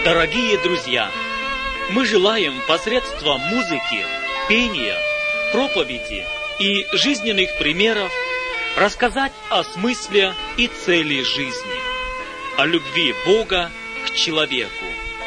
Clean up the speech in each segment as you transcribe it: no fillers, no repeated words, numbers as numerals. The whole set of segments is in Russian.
Дорогие друзья, мы желаем посредством музыки, пения, проповеди и жизненных примеров рассказать о смысле и цели жизни, о любви Бога к человеку.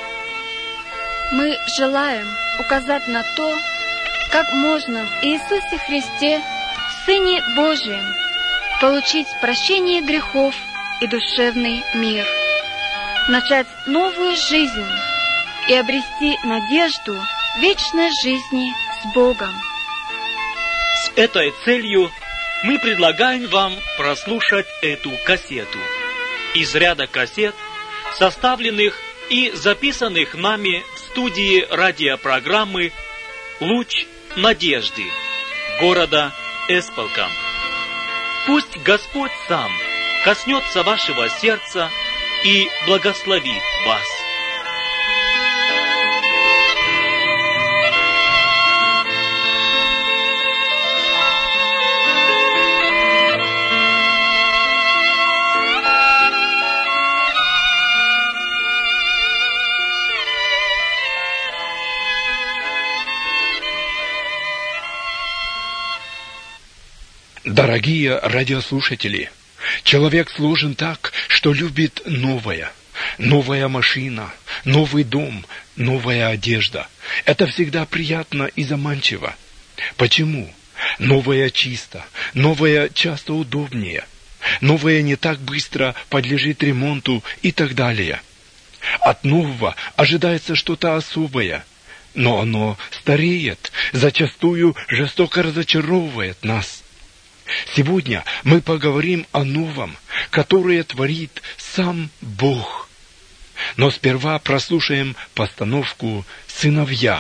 Мы желаем указать на то, как можно в Иисусе Христе, Сыне Божьем, получить прощение грехов и душевный мир, начать новую жизнь и обрести надежду вечной жизни с Богом. С этой целью мы предлагаем вам прослушать эту кассету из ряда кассет, составленных и записанных нами в студии радиопрограммы «Луч надежды» города Эспалкам. Пусть Господь сам коснется вашего сердца и благословит вас. Дорогие радиослушатели, человек сложен так, что любит новое. Новая машина, новый дом, новая одежда. Это всегда приятно и заманчиво. Почему? Новое чисто, новое часто удобнее. Новое не так быстро подлежит ремонту и так далее. От нового ожидается что-то особое, но оно стареет, зачастую жестоко разочаровывает нас. Сегодня мы поговорим о новом, которое творит сам Бог. Но сперва прослушаем постановку «Сыновья».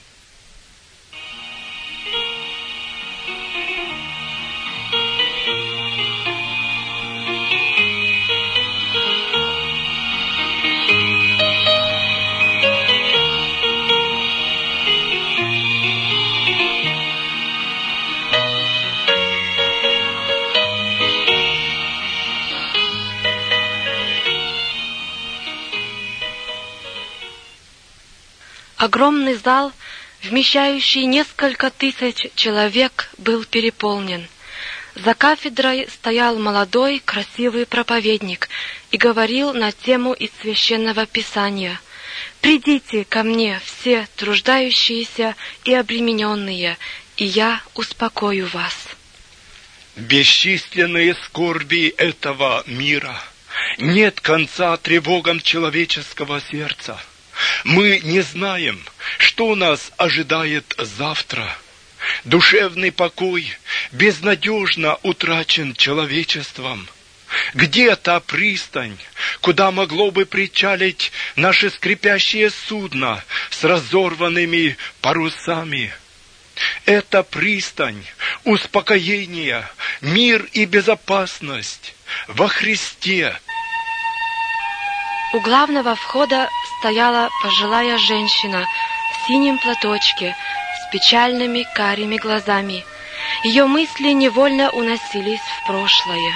Огромный зал, вмещающий несколько тысяч человек, был переполнен. За кафедрой стоял молодой, красивый проповедник и говорил на тему из Священного Писания: «Придите ко мне, все труждающиеся и обремененные, и я успокою вас». Бесчисленные скорби этого мира. Нет конца тревогам человеческого сердца. Мы не знаем, что нас ожидает завтра. Душевный покой безнадежно утрачен человечеством. Где та пристань, куда могло бы причалить наше скрипящее судно с разорванными парусами? Это пристань, успокоение, мир и безопасность во Христе. У главного входа стояла пожилая женщина в синем платочке с печальными карими глазами. Ее мысли невольно уносились в прошлое.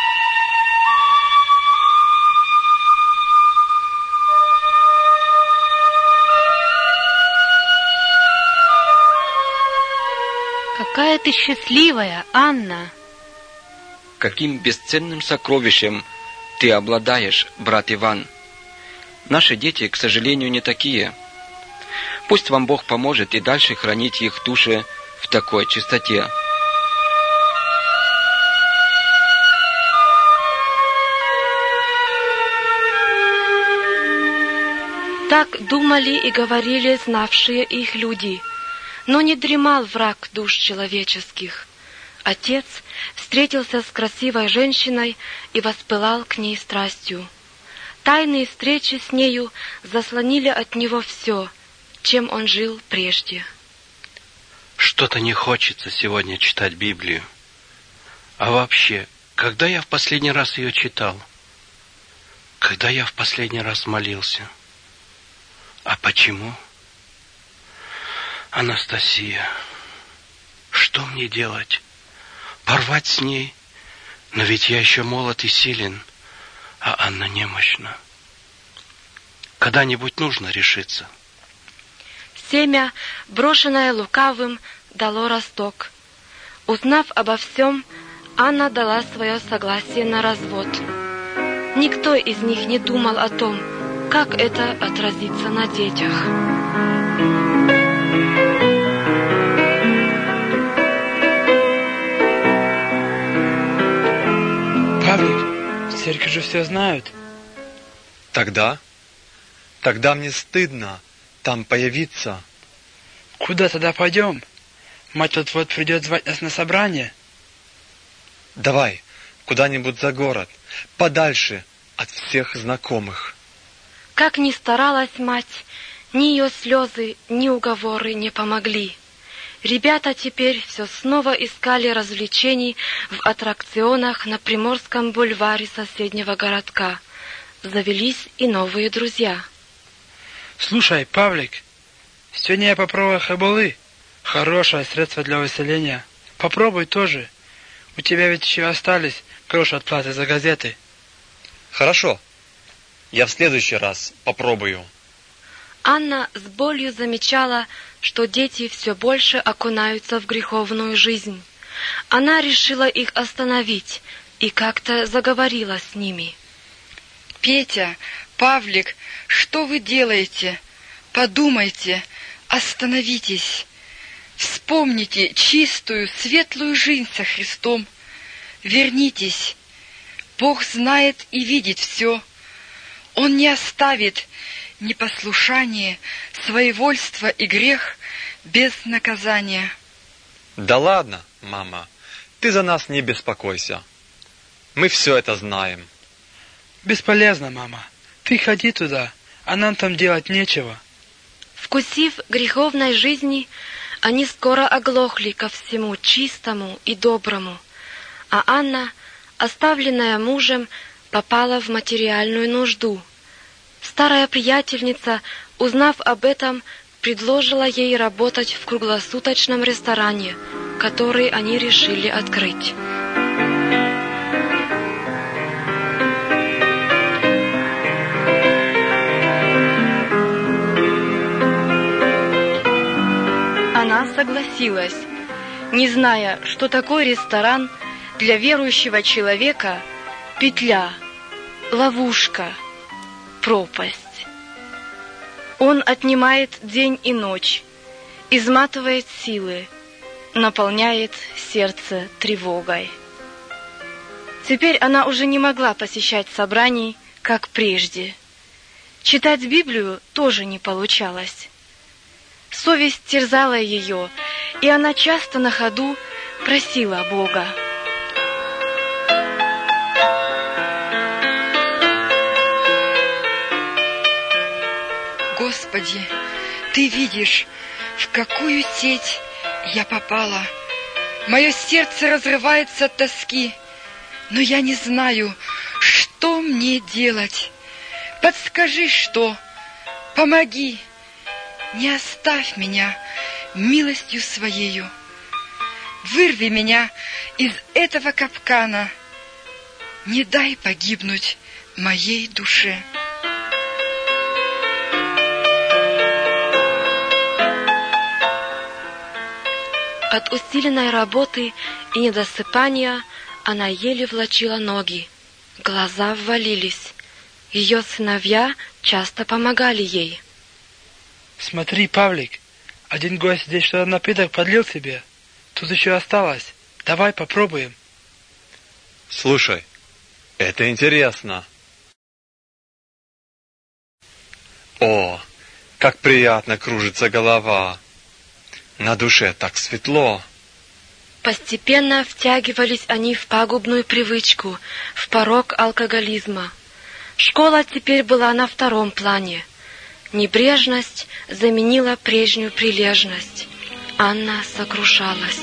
Какая ты счастливая, Анна! Каким бесценным сокровищем ты обладаешь, брат Иван! Наши дети, к сожалению, не такие. Пусть вам Бог поможет и дальше хранить их души в такой чистоте. Так думали и говорили знавшие их люди, но не дремал враг душ человеческих. Отец встретился с красивой женщиной и воспылал к ней страстью. Тайные встречи с нею заслонили от него все, чем он жил прежде. Что-то не хочется сегодня читать Библию. А вообще, когда я в последний раз ее читал? Когда я в последний раз молился? А почему? Анастасия, что мне делать? Порвать с ней? Но ведь я еще молод и силен, а Анна немощна. когда-нибудь нужно решиться. Семя, брошенное лукавым, дало росток. Узнав обо всем, Анна дала свое согласие на развод. Никто из них не думал о том, как это отразится на детях. Павлик, в церкви же все знают. Тогда мне стыдно там появиться. Куда тогда пойдем? Мать вот придет звать нас на собрание. Давай куда-нибудь за город, подальше от всех знакомых. Как ни старалась мать, ни ее слезы, ни уговоры не помогли. Ребята теперь все снова искали развлечений в аттракционах на Приморском бульваре соседнего городка. Завелись и новые друзья. Слушай, Павлик, сегодня я попробую хабалы. Хорошее средство для выселения. Попробуй тоже. У тебя ведь еще остались гроши от платы за газеты. Хорошо. Я в следующий раз попробую. Анна с болью замечала, что дети все больше окунаются в греховную жизнь. Она решила их остановить и как-то заговорила с ними. Петя, Павлик, что вы делаете? Подумайте, остановитесь. Вспомните чистую, светлую жизнь со Христом. Вернитесь. Бог знает и видит все. Он не оставит непослушание, своевольство и грех без наказания. Да ладно, мама, ты за нас не беспокойся. Мы все это знаем. Бесполезно, мама. Ты ходи туда, а нам там делать нечего. Вкусив греховной жизни, они скоро оглохли ко всему чистому и доброму, а Анна, оставленная мужем, попала в материальную нужду. Старая приятельница, узнав об этом, предложила ей работать в круглосуточном ресторане, который они решили открыть. Она согласилась, не зная, что такой ресторан для верующего человека — петля, ловушка, пропасть. Он отнимает день и ночь, изматывает силы, наполняет сердце тревогой. Теперь она уже не могла посещать собраний, как прежде. Читать Библию тоже не получалось. Совесть терзала ее, и она часто на ходу просила Бога. Господи, Ты видишь, в какую сеть я попала. Мое сердце разрывается от тоски, но я не знаю, что мне делать. Подскажи, что? Помоги. Не оставь меня милостью Своею. Вырви меня из этого капкана. Не дай погибнуть моей душе. От усиленной работы и недосыпания она еле влачила ноги. Глаза ввалились. Ее сыновья часто помогали ей. Смотри, Павлик, один гость здесь что-то напиток подлил себе. Тут еще осталось. Давай попробуем. Слушай, это интересно. О, как приятно кружится голова. На душе так светло. Постепенно втягивались они в пагубную привычку, в порок алкоголизма. Школа теперь была на втором плане. Небрежность заменила прежнюю прилежность. Анна сокрушалась.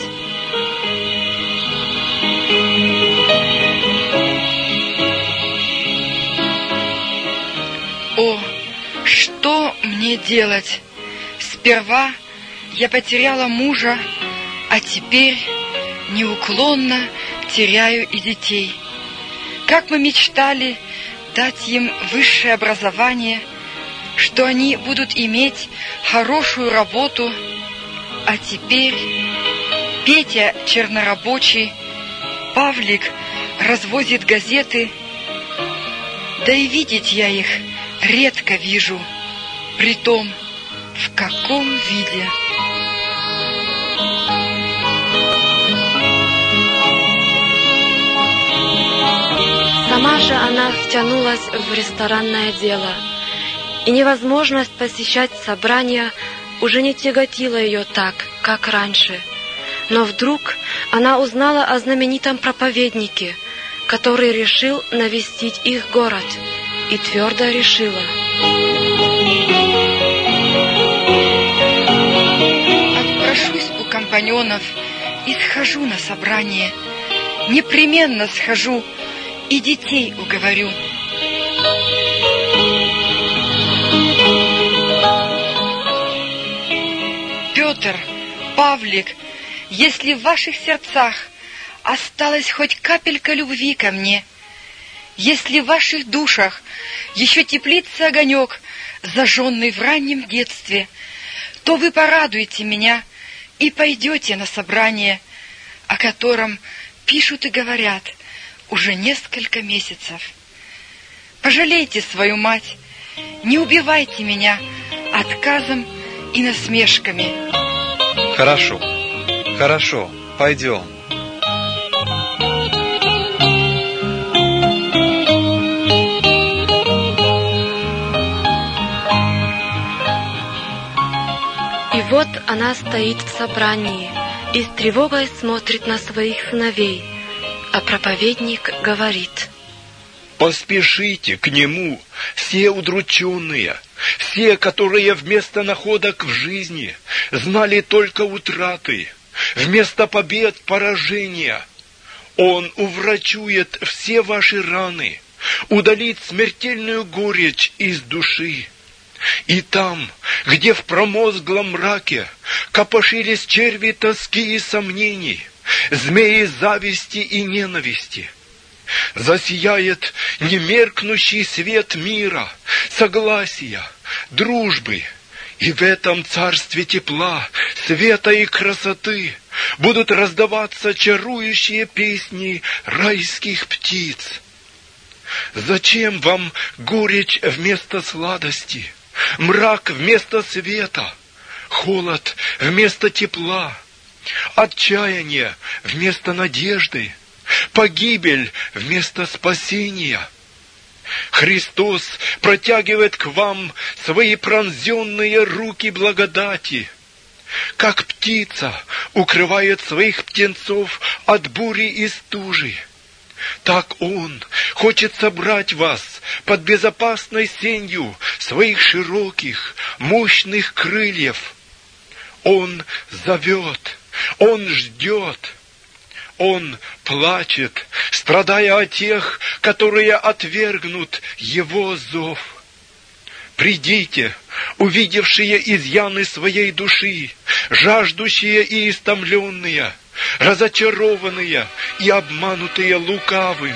О, что мне делать? Сперва я потеряла мужа, а теперь неуклонно теряю и детей. Как мы мечтали дать им высшее образование, что они будут иметь хорошую работу, а теперь Петя чернорабочий, Павлик развозит газеты, да и видеть я их редко вижу, притом в каком виде. Сама же она втянулась в ресторанное дело, и невозможность посещать собрания уже не тяготила ее так, как раньше. Но вдруг она узнала о знаменитом проповеднике, который решил навестить их город, и твердо решила: отпрошусь у компаньонов и схожу на собрание. Непременно схожу и детей уговорю. Петр, Павлик, если в ваших сердцах осталась хоть капелька любви ко мне, если в ваших душах еще теплится огонек, зажженный в раннем детстве, то вы порадуете меня и пойдете на собрание, о котором пишут и говорят уже несколько месяцев. Пожалейте свою мать, не убивайте меня отказом и насмешками. Хорошо, хорошо, пойдем. И вот она стоит в собрании и с тревогой смотрит на своих сыновей, а проповедник говорит: «Поспешите к нему, все удрученные, все, которые вместо находок в жизни знали только утраты, вместо побед — поражения. Он уврачует все ваши раны, удалит смертельную горечь из души. И там, где в промозглом мраке копошились черви тоски и сомнений, змеи зависти и ненависти, засияет немеркнущий свет мира, согласия, дружбы, и в этом царстве тепла, света и красоты будут раздаваться чарующие песни райских птиц. Зачем вам горечь вместо сладости, мрак вместо света, холод вместо тепла, отчаяние вместо надежды, погибель вместо спасения? Христос протягивает к вам свои пронзенные руки благодати. Как птица укрывает своих птенцов от бури и стужи, так Он хочет собрать вас под безопасной сенью своих широких, мощных крыльев. Он зовет, Он ждет, Он плачет, страдая о тех, которые отвергнут Его зов. Придите, увидевшие изъяны своей души, жаждущие и истомленные, разочарованные и обманутые лукавым.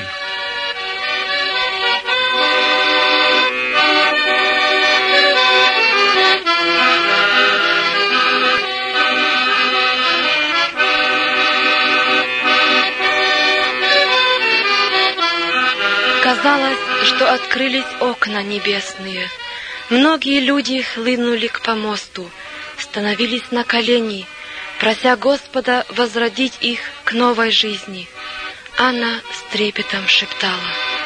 Казалось, что открылись окна небесные. Многие люди хлынули к помосту, становились на колени, прося Господа возродить их к новой жизни. Анна с трепетом шептала: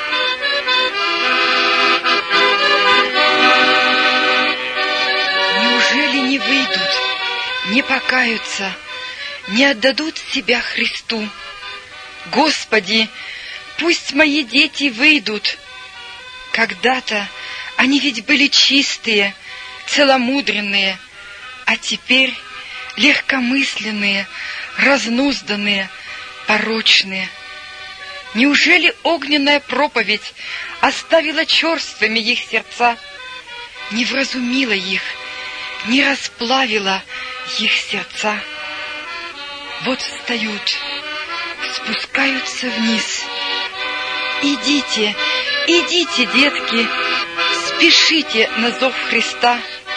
неужели не выйдут, не покаются, не отдадут себя Христу? Господи, пусть мои дети выйдут. Когда-то они ведь были чистые, целомудренные, а теперь легкомысленные, разнузданные, порочные. Неужели огненная проповедь оставила черствыми их сердца, не вразумила их, не расплавила их сердца? Вот встают, спускаются вниз. Идите, идите, детки, спешите на зов Христа.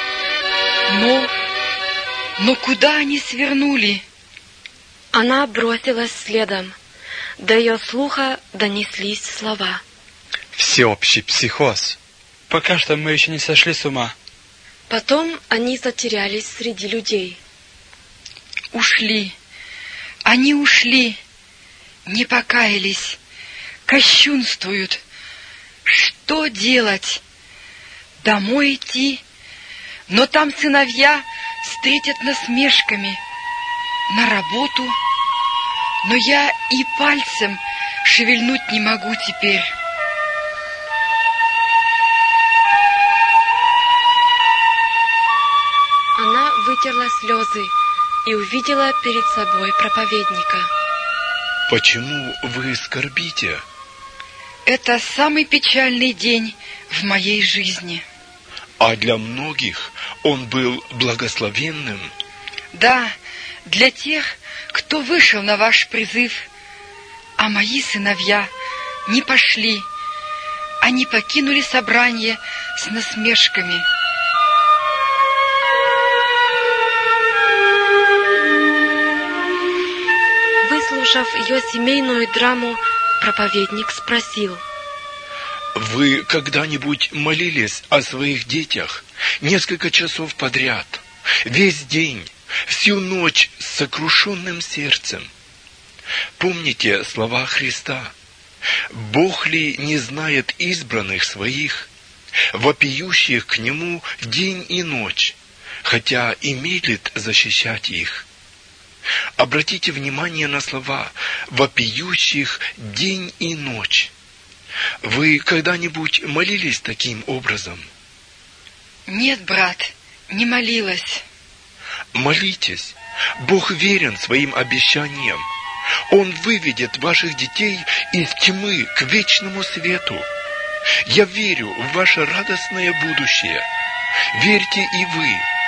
Но куда они свернули? Она бросилась следом. До ее слуха донеслись слова. Всеобщий психоз. Пока что мы еще не сошли с ума. Потом они затерялись среди людей. Ушли. Они ушли. Не покаялись. Кощунствуют. Что делать? Домой идти? Но там сыновья встретят насмешками. На работу? Но я и пальцем шевельнуть не могу теперь. Она вытерла слезы и увидела перед собой проповедника. Почему вы скорбите? Это самый печальный день в моей жизни. А для многих он был благословенным. Да, для тех, кто вышел на ваш призыв. А мои сыновья не пошли. Они покинули собрание с насмешками. Выслушав ее семейную драму, проповедник спросил: Вы когда-нибудь молились о своих детях несколько часов подряд, весь день, всю ночь с сокрушенным сердцем? Помните слова Христа: «Бог ли не знает избранных своих, вопиющих к Нему день и ночь, хотя и медлит защищать их?» Обратите внимание на слова «вопиющих день и ночь». Вы когда-нибудь молились таким образом? Нет, брат, не молилась. Молитесь. Бог верен своим обещаниям. Он выведет ваших детей из тьмы к вечному свету. Я верю в ваше радостное будущее. Верьте и вы.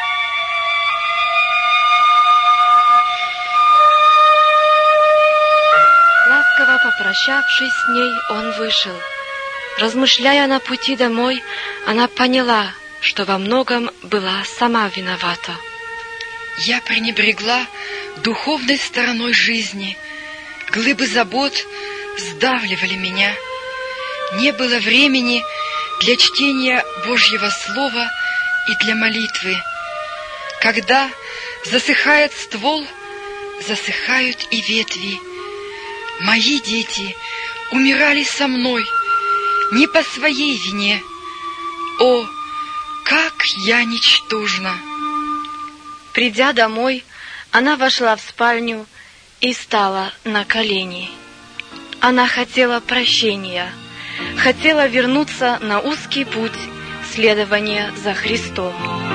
Ласково попрощавшись с ней, он вышел. Размышляя на пути домой, она поняла, что во многом была сама виновата. Я пренебрегла духовной стороной жизни. Глыбы забот сдавливали меня. Не было времени для чтения Божьего Слова и для молитвы. Когда засыхает ствол, засыхают и ветви. Мои дети умирали со мной не по своей вине. О, как я ничтожна! Придя домой, она вошла в спальню и стала на колени. Она хотела прощения, хотела вернуться на узкий путь следования за Христом.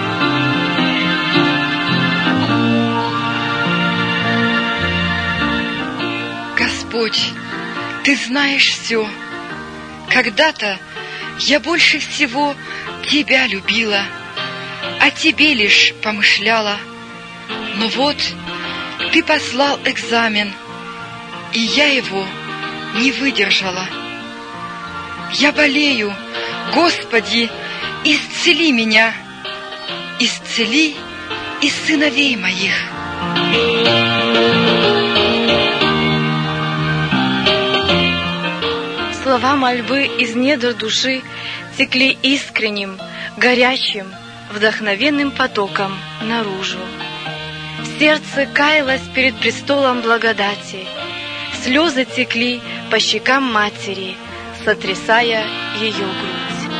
Господь, Ты знаешь все. Когда-то я больше всего Тебя любила, о Тебе лишь помышляла. Но вот Ты послал экзамен, и я его не выдержала. Я болею, Господи, исцели меня, исцели и сыновей моих. Слова мольбы из недр души текли искренним, горячим, вдохновенным потоком наружу. Сердце каялось перед престолом благодати. Слезы текли по щекам матери, сотрясая ее грудь.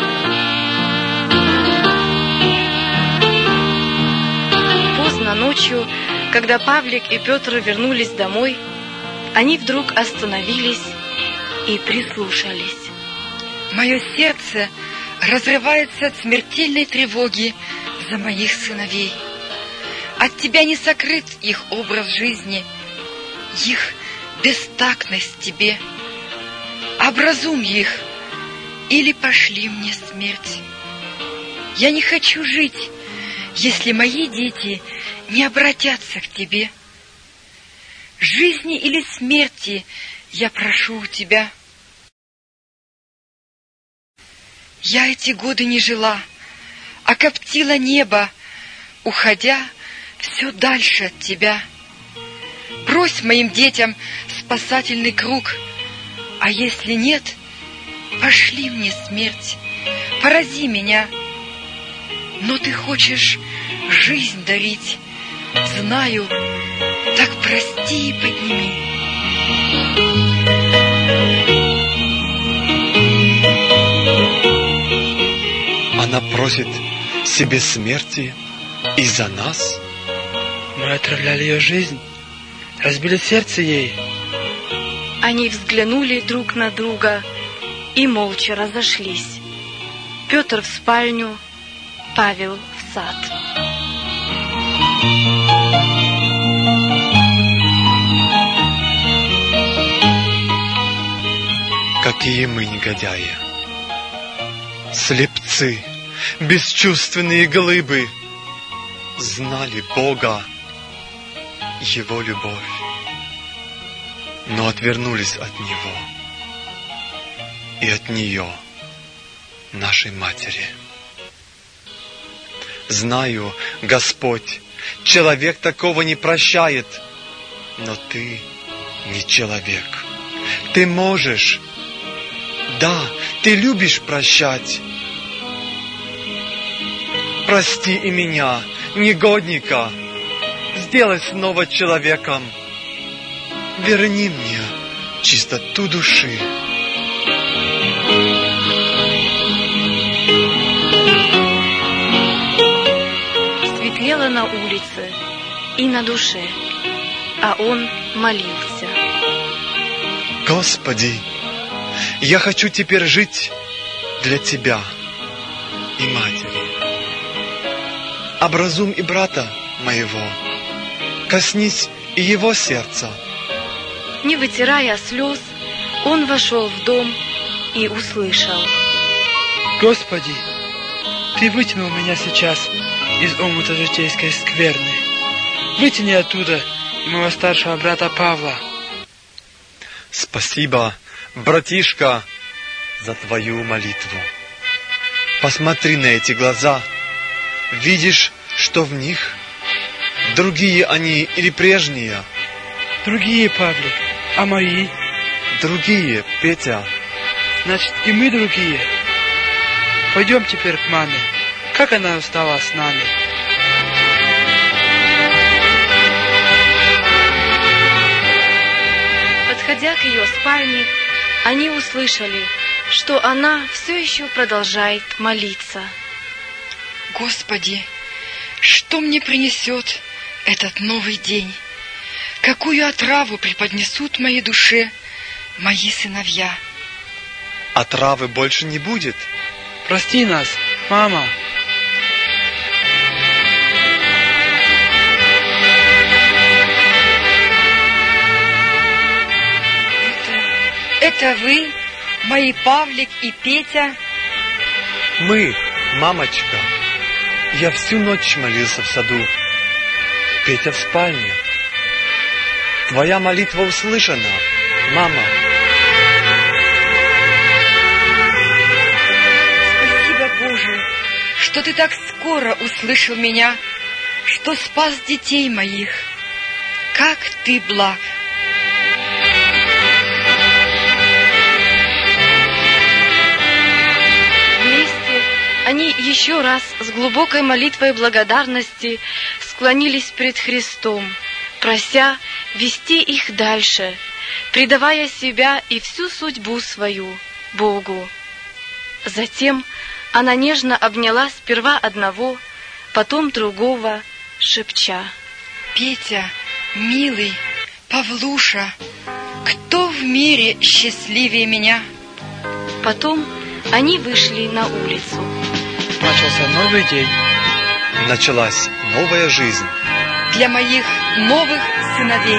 Поздно ночью, когда Павлик и Петр вернулись домой, они вдруг остановились и прислушались. Мое сердце разрывается от смертельной тревоги за моих сыновей. От Тебя не сокрыт их образ жизни, их бестактность Тебе. Образумь их, или пошли мне смерть. Я не хочу жить, если мои дети не обратятся к Тебе. Жизни или смерти я прошу у Тебя. Я эти годы не жила, а коптила небо, уходя все дальше от тебя. Брось моим детям спасательный круг, а если нет, пошли мне смерть, порази меня. Но ты хочешь жизнь дарить, знаю, так прости и подними. Она просит себе смерти из-за нас? Мы отравляли ее жизнь, разбили сердце ей. Они взглянули друг на друга и молча разошлись. Петр в спальню, Павел в сад. Какие мы негодяи! Слепцы, бесчувственные глыбы, знали Бога, Его любовь, но отвернулись от Него и от нее, нашей матери. Знаю, Господь, человек такого не прощает, но Ты не человек. Ты можешь, да, Ты любишь прощать. Прости и меня, негодника, сделай снова человеком. Верни мне чистоту души. Светлело на улице и на душе, а он молился. Господи, я хочу теперь жить для Тебя и матери. Образум и брата моего, коснись и его сердца. Не вытирая слез, он вошел в дом и услышал: Господи, Ты вытянул меня сейчас из омута житейской скверны. Вытяни оттуда и моего старшего брата Павла. Спасибо, братишка, за твою молитву. Посмотри на эти глаза. Видишь, что в них? Другие они или прежние? Другие, Павлик. А мои? Другие, Петя. Значит, и мы другие. Пойдем теперь к маме. Как она устала с нами. Подходя к ее спальне, они услышали, что она все еще продолжает молиться. Господи, что мне принесет этот новый день? Какую отраву преподнесут моей душе мои сыновья? Отравы больше не будет. Прости нас, мама. Это вы, мои Павлик и Петя? Мы, мамочка. Я всю ночь молился в саду. Петя в спальне. Твоя молитва услышана, мама. Спасибо, Боже, что Ты так скоро услышал меня, что спас детей моих. Как Ты благ! Вместе они еще раз с глубокой молитвой благодарности склонились пред Христом, прося вести их дальше, предавая себя и всю судьбу свою Богу. Затем она нежно обняла сперва одного, потом другого, шепча: Петя, милый, Павлуша, кто в мире счастливее меня? Потом они вышли на улицу. Начался новый день. Началась новая жизнь. Для моих новых сыновей.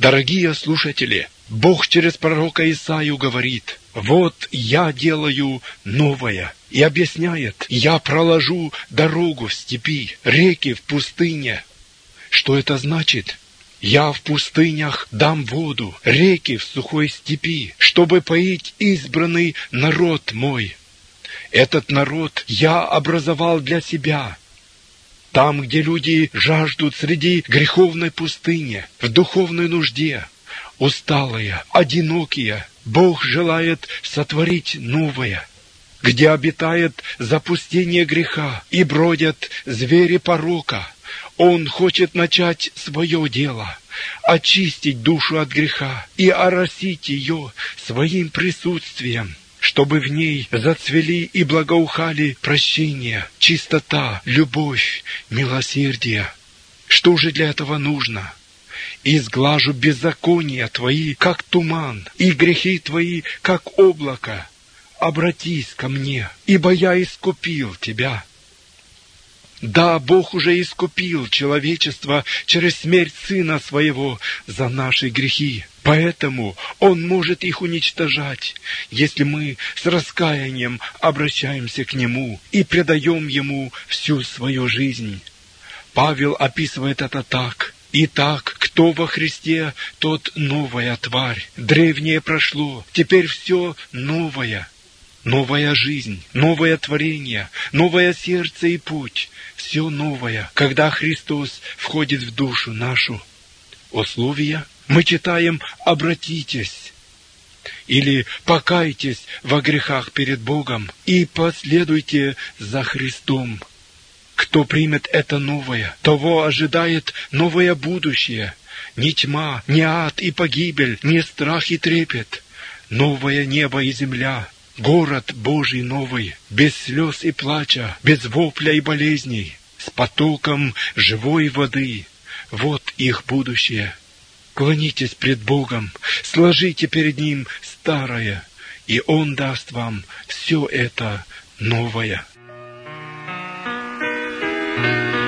Дорогие слушатели, Бог через пророка Исаию говорит: «Вот я делаю новое», и объясняет: «Я проложу дорогу в степи, реки в пустыне». Что это значит? «Я в пустынях дам воду, реки в сухой степи, чтобы поить избранный народ мой». Этот народ я образовал для себя. Там, где люди жаждут среди греховной пустыни, в духовной нужде, усталые, одинокие, Бог желает сотворить новое. Где обитает запустение греха и бродят звери порока, Он хочет начать свое дело, очистить душу от греха и оросить ее своим присутствием, чтобы в ней зацвели и благоухали прощение, чистота, любовь, милосердие. Что же для этого нужно? «Изглажу беззакония твои, как туман, и грехи твои, как облако. Обратись ко мне, ибо я искупил тебя». Да, Бог уже искупил человечество через смерть Сына Своего за наши грехи. Поэтому Он может их уничтожать, если мы с раскаянием обращаемся к Нему и предаем Ему всю свою жизнь. Павел описывает это так: «Итак, кто во Христе, тот новая тварь. Древнее прошло, теперь все новое». Новая жизнь, новое творение, новое сердце и путь. Все новое, когда Христос входит в душу нашу. Условия мы читаем: «Обратитесь» или «Покайтесь во грехах перед Богом и последуйте за Христом». Кто примет это новое, того ожидает новое будущее. Ни тьма, ни ад и погибель, ни страх и трепет. Новое небо и земля. Город Божий новый, без слез и плача, без вопля и болезней, с потоком живой воды. Вот их будущее. Клонитесь пред Богом, сложите перед Ним старое, и Он даст вам все это новое.